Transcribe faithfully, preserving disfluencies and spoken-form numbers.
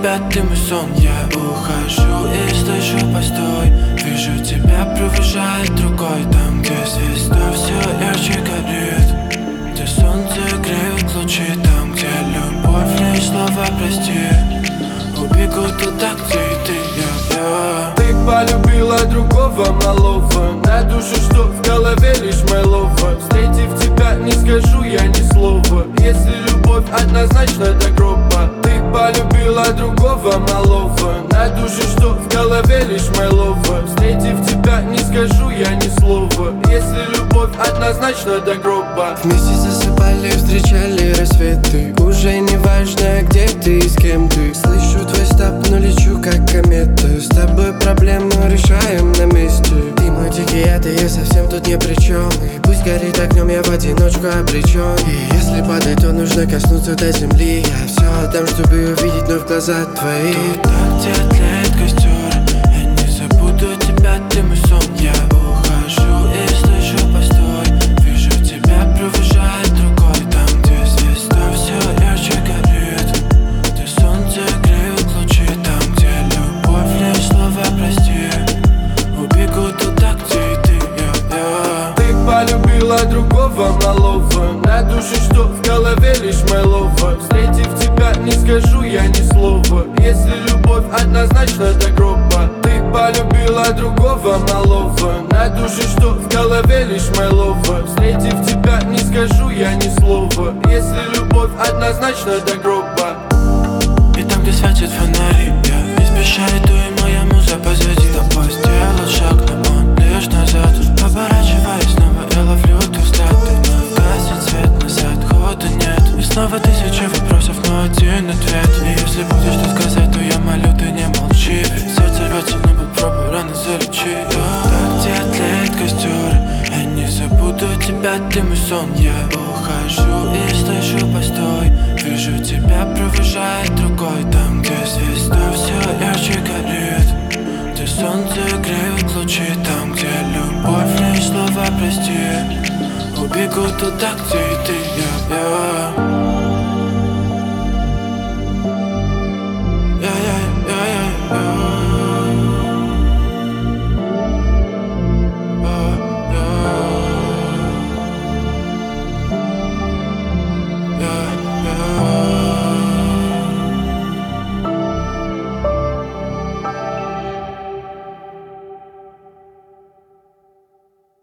тебя, ты мой сон. Я ухожу и слышу постой. Вижу тебя, провожает другой. Там, где звезда все ярче горит, где солнце греет лучи. Там, где любовь, не слова прости. Убегу туда, где и ты, я, я. Ты полюбила другого малого, на душу, что в голове лишь мэлова. Встретив тебя, не скажу я ни слова. Если любовь однозначно до гроба. Ты полюбила другого малого, на душу, что в голове лишь мэлова. Встретив тебя, не скажу я ни слова. Если любовь однозначно до гроба. Вместе засыпали, встречали рассветы. Уже не важно, где ты и с кем ты. Слышу твой стап, но лечу как комета. С тобой проблему решаем на месте. Ты мой дикий яд, и я совсем тут ни при чем. И пусть горит огнем, я в одиночку обречен. И если падать, то нужно коснуться до земли. Я все отдам, чтобы увидеть вновь глаза твои. Туда, где тлеет костер, я не забуду тебя, ты мой сон. Я ухожу и слышу постой. Вижу тебя, провожает другой. Там, где звезда все ярче горит, где солнце греет лучи. Там, где любовь, не слова прости. Убегу туда, где и ты, я, я. Ты полюбила другого малого, на душу, что в голове лишь мэлова. Встретив тебя, не скажу я ни слова. Если любовь однозначно до гроба. Ты полюбила другого малого, на душу, что в голове лишь мэлова. Встретив тебя, не скажу я ни слова. Если любовь однозначно до гроба. И там, где светят фонари, я не спеша иду, и моя муза позади. С тобой сделал шаг, но он лишь назад. Поворачиваясь снова, я ловлю твой взгляд. Ты вновь гаснет свет, назад хода нет. И снова тысяча вопросов, но один ответ. И если будешь что сказать, то я молю, ты не молчи. Ведь сердце рвется, но попробуй рано залечи. Так, где тлеет костер, я не забуду тебя, ты мой сон. Я ухожу и слышу постой. Вижу тебя, провожает другой. Там, где звезда все ярче горит, где солнце греет лучи. Там, где любовь, не слова прости. Убегу туда, где и ты, я, я.